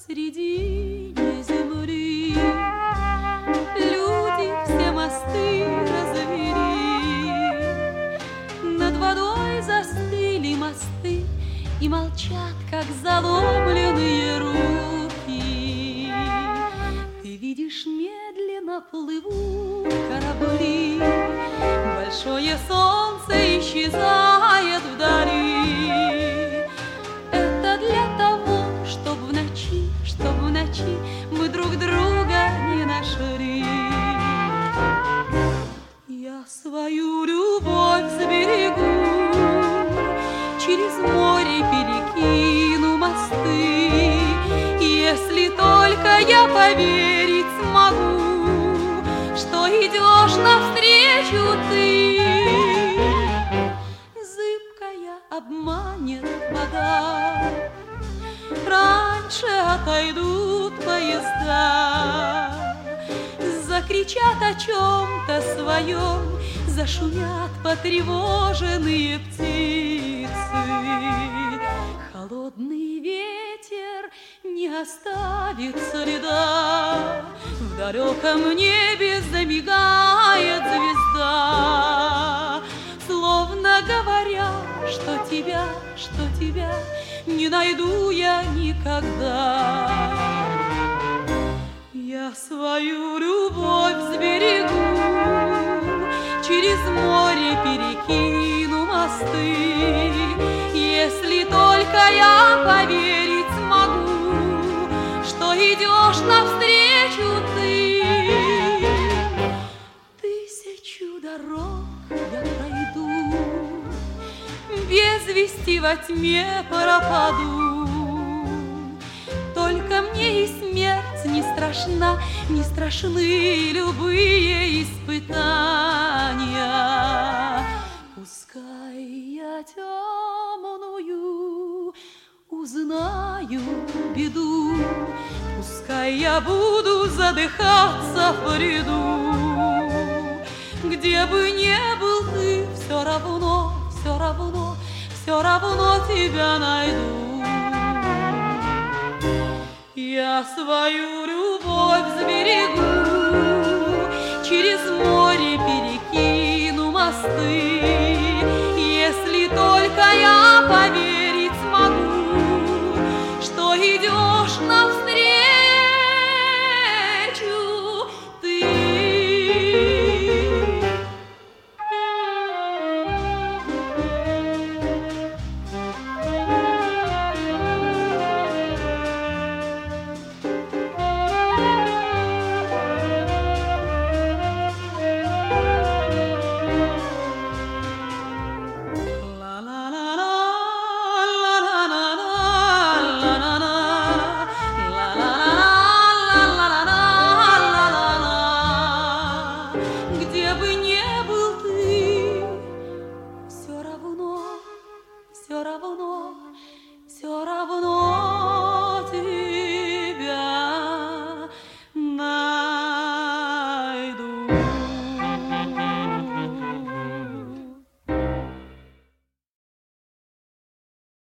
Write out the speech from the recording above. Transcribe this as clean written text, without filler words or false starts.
посредине земли люди все мосты развели, над водой застыли мосты и молчат, как заломленные руки. Ты видишь, медленно плывут корабли, большое солнце исчезает вдали. Это для того, чтоб в ночи мы друг друга не нашли. Я свою любовь сберегу, через море перекину мосты, если только я поверить смогу, что идешь навстречу ты. Зыбкая обманет вода, раньше отойдут поезда, закричат о чем-то своем, зашумят потревоженные птицы. Холодный ветер не оставит следа, в далеком небе замигает звезда, словно говоря, что тебя не найду я никогда. Я свою любовь сберегу, через море перекину мосты, если только я поверить смогу, что идешь навстречу ты. Тысячу дорог я пройду, без вести во тьме пропаду. Только мне и смерть не страшна, не страшны любые испытания. Пускай я темную узнаю беду, пускай я буду задыхаться в бреду. Где бы ни был ты, все равно тебя найду. Я свою любовь сберегу, через море перекину мосты, если только я поверить смогу, что идешь навстречу ты. Все равно